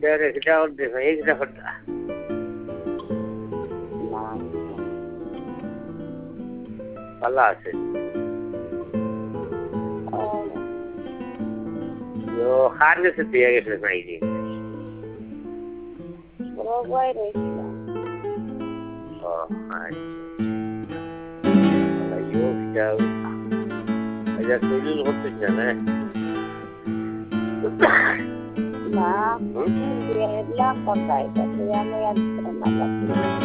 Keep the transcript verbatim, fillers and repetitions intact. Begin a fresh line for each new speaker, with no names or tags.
Dari kita udah saya kita kerja. Kalah sih. Yo, harus setiap hari selesai ini.
Berapa ini?
Oh, hai. Kalau yo jauh, ada tujuh waktu jalan.
Nah, dia bilang pakai tapi yang yang terlalu